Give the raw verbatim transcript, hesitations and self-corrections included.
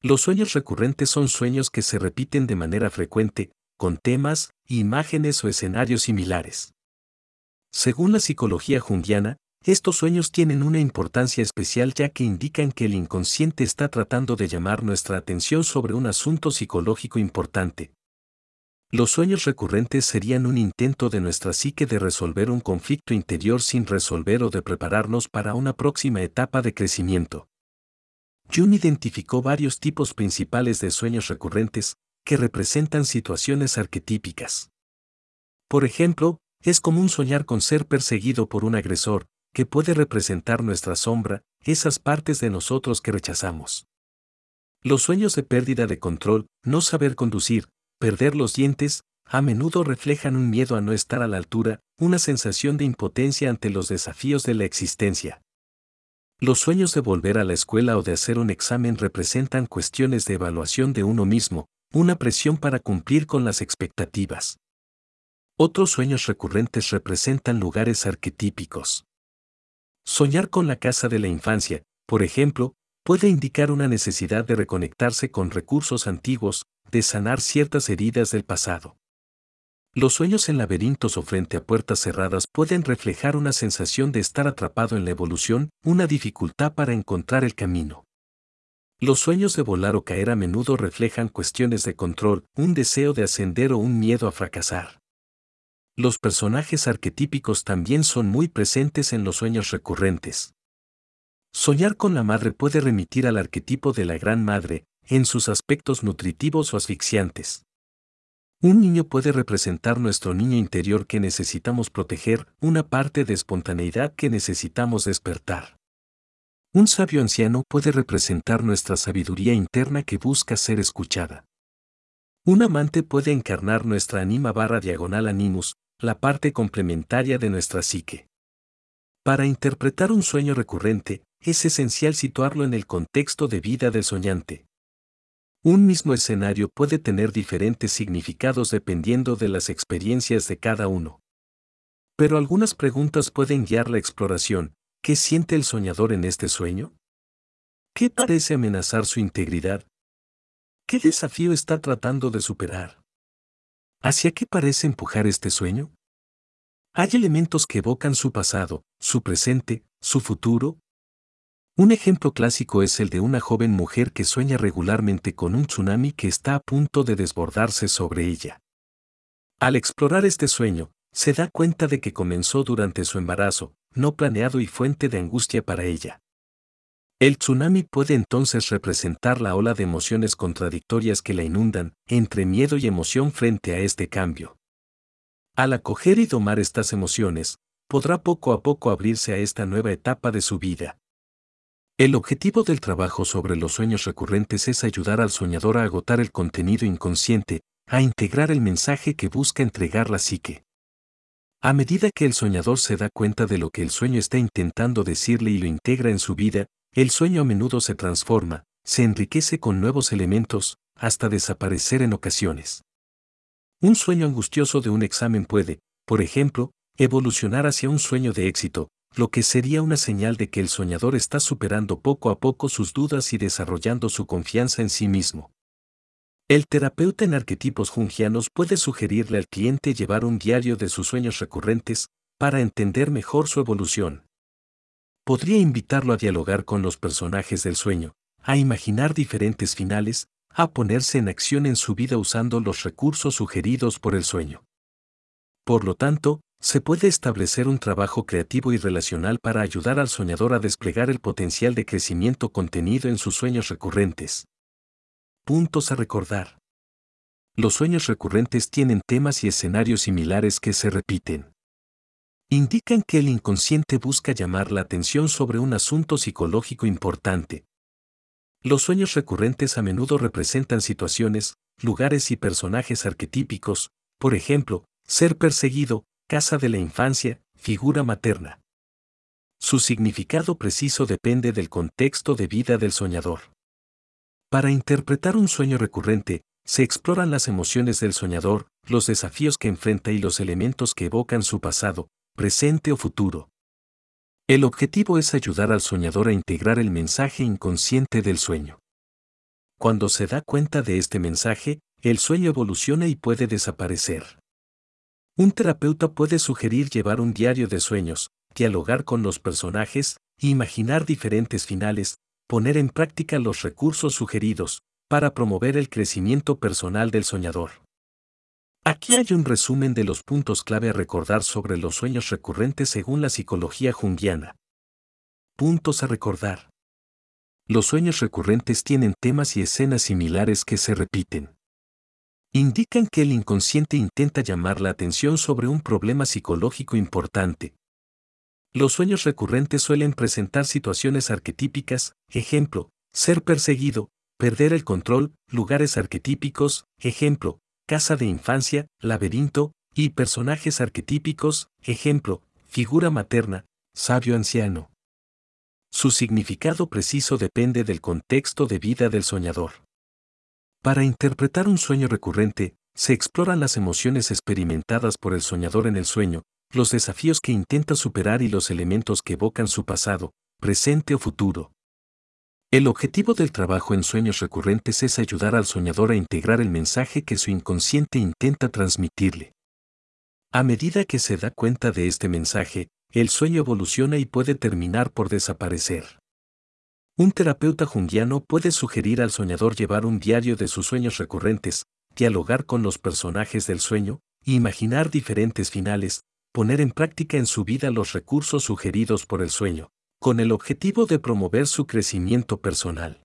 Los sueños recurrentes son sueños que se repiten de manera frecuente, con temas, imágenes o escenarios similares. Según la psicología junguiana, estos sueños tienen una importancia especial ya que indican que el inconsciente está tratando de llamar nuestra atención sobre un asunto psicológico importante. Los sueños recurrentes serían un intento de nuestra psique de resolver un conflicto interior sin resolver o de prepararnos para una próxima etapa de crecimiento. Jung identificó varios tipos principales de sueños recurrentes, que representan situaciones arquetípicas. Por ejemplo, es común soñar con ser perseguido por un agresor, que puede representar nuestra sombra, esas partes de nosotros que rechazamos. Los sueños de pérdida de control, no saber conducir, perder los dientes, a menudo reflejan un miedo a no estar a la altura, una sensación de impotencia ante los desafíos de la existencia. Los sueños de volver a la escuela o de hacer un examen representan cuestiones de evaluación de uno mismo, una presión para cumplir con las expectativas. Otros sueños recurrentes representan lugares arquetípicos. Soñar con la casa de la infancia, por ejemplo, puede indicar una necesidad de reconectarse con recursos antiguos, de sanar ciertas heridas del pasado. Los sueños en laberintos o frente a puertas cerradas pueden reflejar una sensación de estar atrapado en la evolución, una dificultad para encontrar el camino. Los sueños de volar o caer a menudo reflejan cuestiones de control, un deseo de ascender o un miedo a fracasar. Los personajes arquetípicos también son muy presentes en los sueños recurrentes. Soñar con la madre puede remitir al arquetipo de la gran madre, en sus aspectos nutritivos o asfixiantes. Un niño puede representar nuestro niño interior que necesitamos proteger, una parte de espontaneidad que necesitamos despertar. Un sabio anciano puede representar nuestra sabiduría interna que busca ser escuchada. Un amante puede encarnar nuestra anima barra diagonal animus, la parte complementaria de nuestra psique. Para interpretar un sueño recurrente, es esencial situarlo en el contexto de vida del soñante. Un mismo escenario puede tener diferentes significados dependiendo de las experiencias de cada uno. Pero algunas preguntas pueden guiar la exploración. ¿Qué siente el soñador en este sueño? ¿Qué parece amenazar su integridad? ¿Qué desafío está tratando de superar? ¿Hacia qué parece empujar este sueño? ¿Hay elementos que evocan su pasado, su presente, su futuro? Un ejemplo clásico es el de una joven mujer que sueña regularmente con un tsunami que está a punto de desbordarse sobre ella. Al explorar este sueño, se da cuenta de que comenzó durante su embarazo, no planeado y fuente de angustia para ella. El tsunami puede entonces representar la ola de emociones contradictorias que la inundan, entre miedo y emoción frente a este cambio. Al acoger y domar estas emociones, podrá poco a poco abrirse a esta nueva etapa de su vida. El objetivo del trabajo sobre los sueños recurrentes es ayudar al soñador a agotar el contenido inconsciente, a integrar el mensaje que busca entregar la psique. A medida que el soñador se da cuenta de lo que el sueño está intentando decirle y lo integra en su vida, el sueño a menudo se transforma, se enriquece con nuevos elementos, hasta desaparecer en ocasiones. Un sueño angustioso de un examen puede, por ejemplo, evolucionar hacia un sueño de éxito, lo que sería una señal de que el soñador está superando poco a poco sus dudas y desarrollando su confianza en sí mismo. El terapeuta en arquetipos junguianos puede sugerirle al cliente llevar un diario de sus sueños recurrentes, para entender mejor su evolución. Podría invitarlo a dialogar con los personajes del sueño, a imaginar diferentes finales, a ponerse en acción en su vida usando los recursos sugeridos por el sueño. Por lo tanto, se puede establecer un trabajo creativo y relacional para ayudar al soñador a desplegar el potencial de crecimiento contenido en sus sueños recurrentes. Puntos a recordar. Los sueños recurrentes tienen temas y escenarios similares que se repiten. Indican que el inconsciente busca llamar la atención sobre un asunto psicológico importante. Los sueños recurrentes a menudo representan situaciones, lugares y personajes arquetípicos, por ejemplo, ser perseguido, casa de la infancia, figura materna. Su significado preciso depende del contexto de vida del soñador. Para interpretar un sueño recurrente, se exploran las emociones del soñador, los desafíos que enfrenta y los elementos que evocan su pasado, presente o futuro. El objetivo es ayudar al soñador a integrar el mensaje inconsciente del sueño. Cuando se da cuenta de este mensaje, el sueño evoluciona y puede desaparecer. Un terapeuta puede sugerir llevar un diario de sueños, dialogar con los personajes, imaginar diferentes finales, poner en práctica los recursos sugeridos, para promover el crecimiento personal del soñador. Aquí hay un resumen de los puntos clave a recordar sobre los sueños recurrentes según la psicología junguiana. Puntos a recordar. Los sueños recurrentes tienen temas y escenas similares que se repiten. Indican que el inconsciente intenta llamar la atención sobre un problema psicológico importante. Los sueños recurrentes suelen presentar situaciones arquetípicas, ejemplo, ser perseguido, perder el control, lugares arquetípicos, ejemplo, casa de infancia, laberinto, y personajes arquetípicos, ejemplo, figura materna, sabio anciano. Su significado preciso depende del contexto de vida del soñador. Para interpretar un sueño recurrente, se exploran las emociones experimentadas por el soñador en el sueño, los desafíos que intenta superar y los elementos que evocan su pasado, presente o futuro. El objetivo del trabajo en sueños recurrentes es ayudar al soñador a integrar el mensaje que su inconsciente intenta transmitirle. A medida que se da cuenta de este mensaje, el sueño evoluciona y puede terminar por desaparecer. Un terapeuta junguiano puede sugerir al soñador llevar un diario de sus sueños recurrentes, dialogar con los personajes del sueño, imaginar diferentes finales, poner en práctica en su vida los recursos sugeridos por el sueño, con el objetivo de promover su crecimiento personal.